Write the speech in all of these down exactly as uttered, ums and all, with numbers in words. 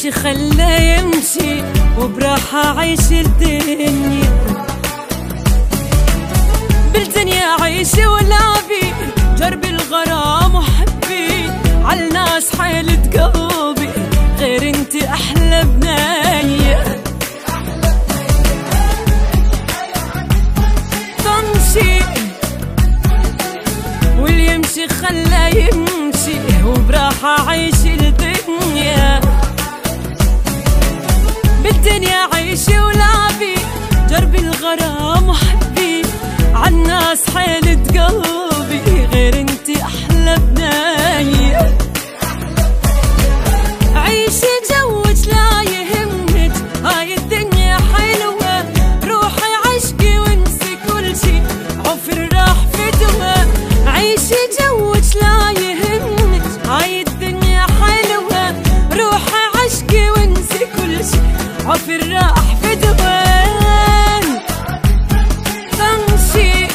يمشي خلى يمشي وبراحة عيش الدنيا، بالدنيا عيشي ولعبي جرب الغرام وحبي عالناس حالة قلبي غير انت احلى بناية. تمشي واللي يمشي خلى يمشي وبراحة عيش الدنيا، بالدنيا عيشي ولعبي جرب الغرام وحبي عالناس حالة قلبي غير انت احلى بناية. عيشي جوك لا يهمك هاي الدنيا حلوة، روحي عشقي وانسي كل شي عفر راح فتوى. عيشي جوك لا يهمك هاي الدنيا حلوة، روحي عشقي وانسي كل شي عفر راح فتوى. تمشي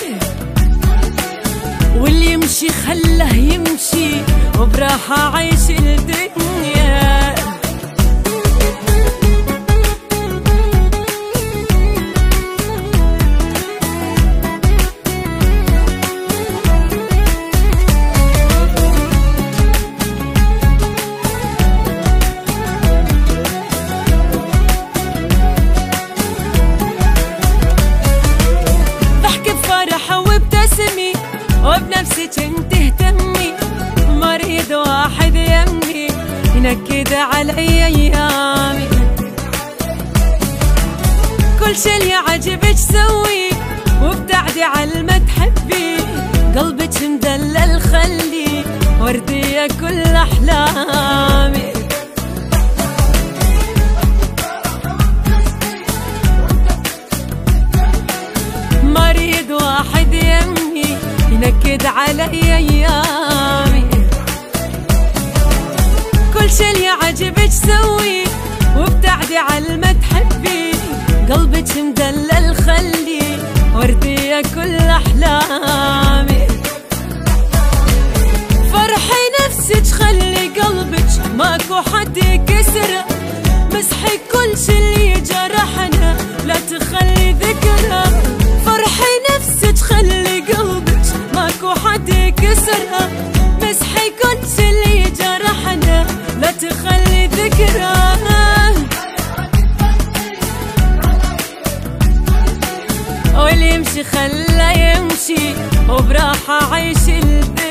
واللي يمشي خله يمشي وبراحة عيش الدنيا. ضحك بفرحة وابتسمي وبنفسك انت اهتمي، مريض واحد يمي ينكد علي ايامي، كل شي اللي يعجبك سوي وابتعدي عالما تحبي، قلبك مدلل خلي وردية كل احلامي. مريض واحد يمي ينكد علي ايامي، كل شي اللي يعجبك سوي وابتعدي عالما تحبي، قلبك مدلل خلي وردية كل احلامي. فرحي نفسك خلي قلبك ماكو حد يكسره، مسحي كل شي اللي جرحنا لا تخلي ذكره. فرحي نفسك خلي قلبك ماكو حد يكسره، مسحي كل شي اللي جرحنا لا تخلي ذكره. واللي يمشي خلى يمشي وبراحة عيش الدنيا.